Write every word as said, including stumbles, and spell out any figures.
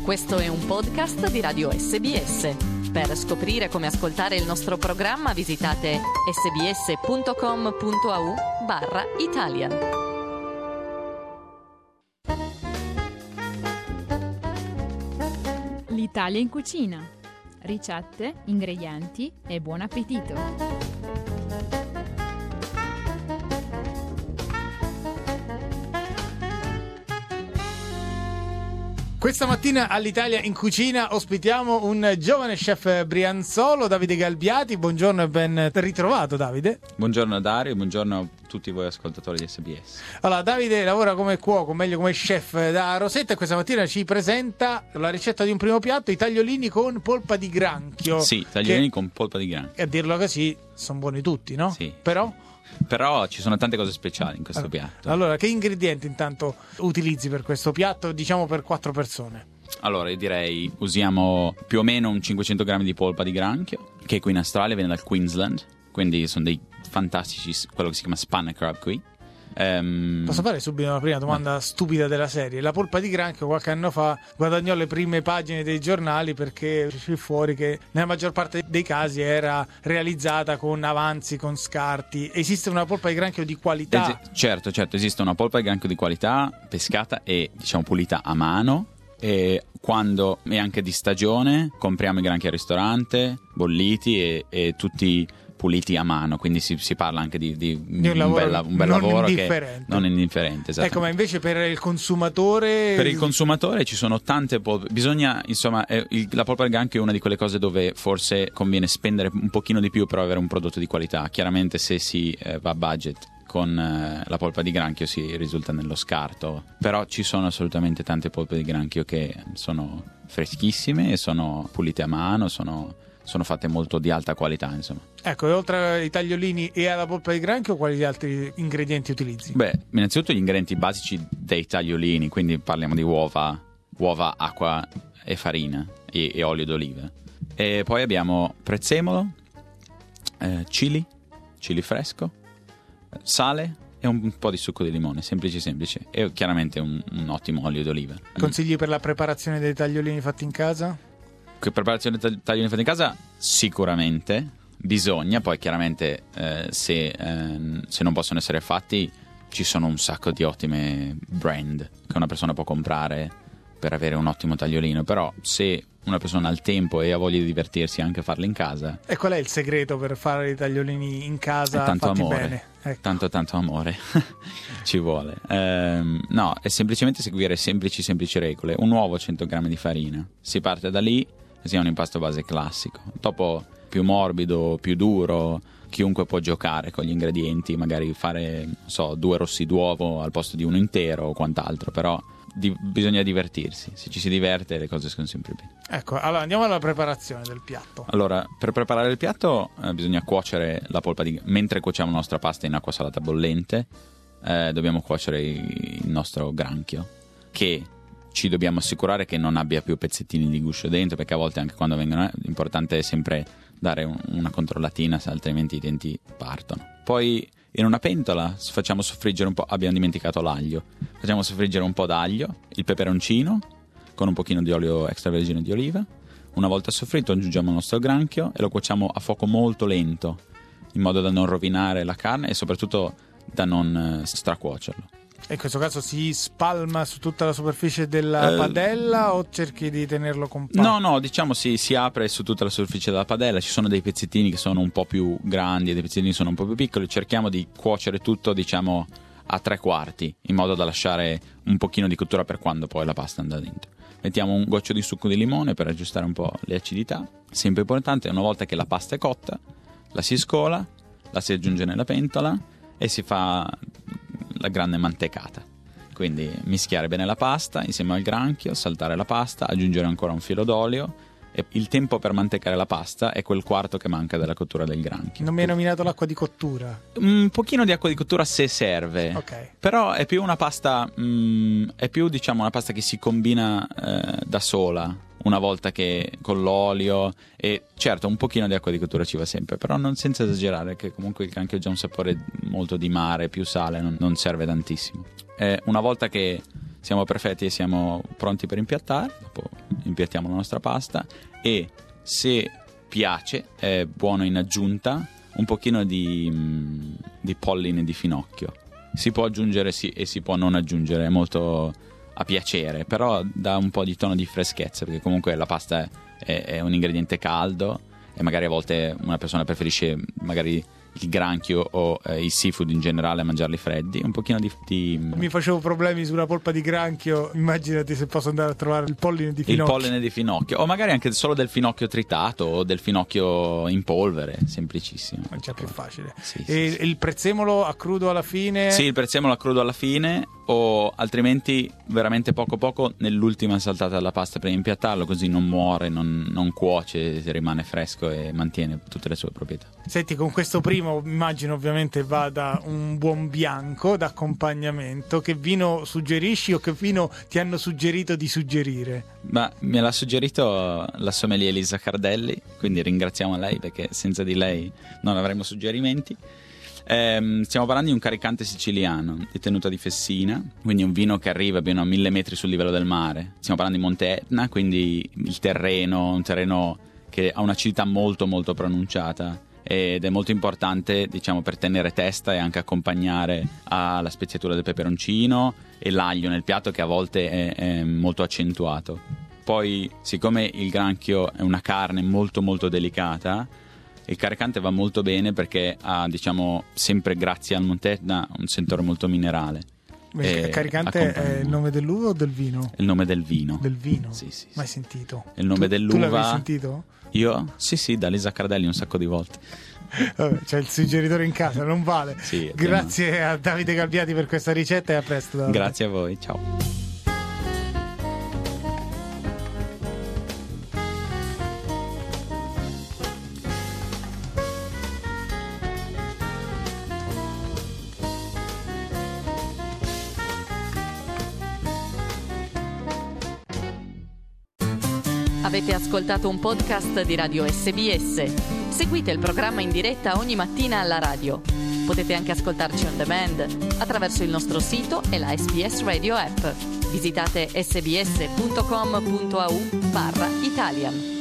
Questo è un podcast di Radio S B S. Per scoprire come ascoltare il nostro programma visitate sbs.com.au barra Italian. L'Italia in cucina. Ricette, ingredienti e buon appetito. Questa mattina all'Italia in cucina ospitiamo un giovane chef brianzolo, Davide Galbiati. Buongiorno e ben ritrovato, Davide. Buongiorno Dario, buongiorno a tutti voi ascoltatori di S B S. Allora, Davide lavora come cuoco, meglio come chef da Rosetta, e questa mattina ci presenta la ricetta di un primo piatto, i tagliolini con polpa di granchio. Sì, tagliolini che, con polpa di granchio. E a dirlo così, sono buoni tutti, no? Sì. Però... Però ci sono tante cose speciali in questo allora, piatto. Allora, che ingredienti intanto utilizzi per questo piatto, diciamo per quattro persone? Allora, io direi usiamo più o meno un cinquecento grammi di polpa di granchio, che qui in Australia viene dal Queensland, quindi sono dei fantastici, quello che si chiama Spanner Crab qui. Um, Posso fare subito una prima domanda no. stupida della serie? La polpa di granchio qualche anno fa guadagnò le prime pagine dei giornali perché uscì fuori che nella maggior parte dei casi era realizzata con avanzi, con scarti. Esiste una polpa di granchio di qualità? Es- certo, certo, esiste una polpa di granchio di qualità, pescata e diciamo pulita a mano. E quando è anche di stagione compriamo i granchi al ristorante, bolliti e, e tutti puliti a mano, quindi si, si parla anche di, di, di un, lavoro, un bel, un bel non lavoro indifferente. Che non indifferente. Ecco, ma invece per il consumatore per il consumatore ci sono tante polpe, bisogna insomma eh, il, la polpa di granchio è una di quelle cose dove forse conviene spendere un pochino di più per avere un prodotto di qualità. Chiaramente se si eh, va a budget con eh, la polpa di granchio si risulta nello scarto, però ci sono assolutamente tante polpe di granchio che sono freschissime e sono pulite a mano, sono sono fatte molto di alta qualità, insomma. Ecco, e oltre ai tagliolini e alla polpa di granchio, quali altri ingredienti utilizzi? Beh, innanzitutto gli ingredienti basici dei tagliolini, quindi parliamo di uova, uova, acqua e farina e, e olio d'oliva. E poi abbiamo prezzemolo, eh, chili, chili fresco, sale e un po' di succo di limone, semplice semplice, e chiaramente un, un ottimo olio d'oliva. Consigli per la preparazione dei tagliolini fatti in casa? Che preparazione di tagliolini fatti in casa sicuramente bisogna, poi chiaramente eh, se, eh, se non possono essere fatti ci sono un sacco di ottime brand che una persona può comprare per avere un ottimo tagliolino, però se una persona ha il tempo e ha voglia di divertirsi anche a farli in casa. E qual è il segreto per fare i tagliolini in casa tanto fatti amore, bene? Ecco. Tanto tanto amore ci vuole. Ehm, no, è semplicemente seguire semplici semplici regole. Un uovo, cento grammi di farina, si parte da lì, sia un impasto base classico. Dopo più morbido, più duro, chiunque può giocare con gli ingredienti, magari fare, non so, due rossi d'uovo al posto di uno intero o quant'altro, però di- bisogna divertirsi. Se ci si diverte le cose sono sempre bene. Ecco, allora andiamo alla preparazione del piatto. Allora, per preparare il piatto eh, bisogna cuocere la polpa di... Mentre cuociamo la nostra pasta in acqua salata bollente, eh, dobbiamo cuocere il nostro granchio, che ci dobbiamo assicurare che non abbia più pezzettini di guscio dentro, perché a volte anche quando vengono, l'importante è sempre dare un, una controllatina, se altrimenti i denti partono. Poi in una pentola facciamo soffriggere un po', abbiamo dimenticato l'aglio, facciamo soffriggere un po' d'aglio, il peperoncino con un pochino di olio extravergine di oliva. Una volta soffritto aggiungiamo il nostro granchio e lo cuociamo a fuoco molto lento, in modo da non rovinare la carne e soprattutto da non stracuocerlo. E in questo caso si spalma su tutta la superficie della eh, padella o cerchi di tenerlo compatto? No, no, diciamo si, si apre su tutta la superficie della padella. Ci sono dei pezzettini che sono un po' più grandi e dei pezzettini che sono un po' più piccoli. Cerchiamo di cuocere tutto, diciamo, a tre quarti, in modo da lasciare un pochino di cottura per quando poi la pasta andrà dentro. Mettiamo un goccio di succo di limone per aggiustare un po' le acidità. Sempre importante, una volta che la pasta è cotta, la si scola, la si aggiunge nella pentola e si fa la grande mantecata. Quindi mischiare bene la pasta insieme al granchio, saltare la pasta, aggiungere ancora un filo d'olio, e il tempo per mantecare la pasta è quel quarto che manca della cottura del granchio. Non mi hai nominato l'acqua di cottura? Un pochino di acqua di cottura se serve. Ok. Però è più una pasta mh, è più diciamo una pasta che si combina eh, da sola una volta che con l'olio, e certo un pochino di acqua di cottura ci va sempre, però non senza esagerare, che comunque il granchio ha già un sapore molto di mare, più sale, non, non serve tantissimo. Eh, una volta che siamo perfetti e siamo pronti per impiattare, dopo impiattiamo la nostra pasta e se piace è buono in aggiunta un pochino di, mh, di polline di finocchio. Si può aggiungere sì, e si può non aggiungere, è molto a piacere, però dà un po' di tono di freschezza, perché comunque la pasta è, è un ingrediente caldo e magari a volte una persona preferisce magari il granchio o eh, i seafood in generale a mangiarli freddi, un pochino di, di... Mi facevo problemi sulla polpa di granchio, immaginati se posso andare a trovare il polline di finocchio. Il polline di finocchio, o magari anche solo del finocchio tritato o del finocchio in polvere, semplicissimo. È già più facile. Sì, e sì, sì. il prezzemolo a crudo alla fine? Sì, il prezzemolo a crudo alla fine, o altrimenti veramente poco poco nell'ultima saltata della pasta per impiattarlo, così non muore, non, non cuoce, rimane fresco e mantiene tutte le sue proprietà. Senti, con questo primo immagino ovviamente vada un buon bianco d'accompagnamento. Che vino suggerisci o che vino ti hanno suggerito di suggerire? Ma me l'ha suggerito la sommelier Elisa Cardelli, quindi ringraziamo lei perché senza di lei non avremmo suggerimenti. Eh, stiamo parlando di un caricante siciliano di tenuta di Fessina, quindi un vino che arriva più o meno a mille metri sul livello del mare. Stiamo parlando di Monte Etna, quindi il terreno, un terreno che ha un'acidità molto molto pronunciata ed è molto importante, diciamo, per tenere testa e anche accompagnare alla speziatura del peperoncino e l'aglio nel piatto, che a volte è, è molto accentuato. Poi, siccome il granchio è una carne molto molto delicata, il caricante va molto bene perché ha, diciamo, sempre grazie al Monte Etna un sentore molto minerale. Il caricante è il nome dell'uva o del vino? Il nome del vino. Del vino? Sì, sì, sì. Mai sentito? Il nome tu, dell'uva. Tu l'avevi sentito? Io? Sì, sì, da Elisa Cardelli un sacco di volte. Vabbè, c'è il suggeritore in casa, non vale. Sì, grazie a Davide Galbiati per questa ricetta e a presto. Davide. Grazie a voi, ciao. Avete ascoltato un podcast di Radio S B S. Seguite il programma in diretta ogni mattina alla radio. Potete anche ascoltarci on demand attraverso il nostro sito e la S B S Radio app. Visitate sbs punto com punto a u barra Italian.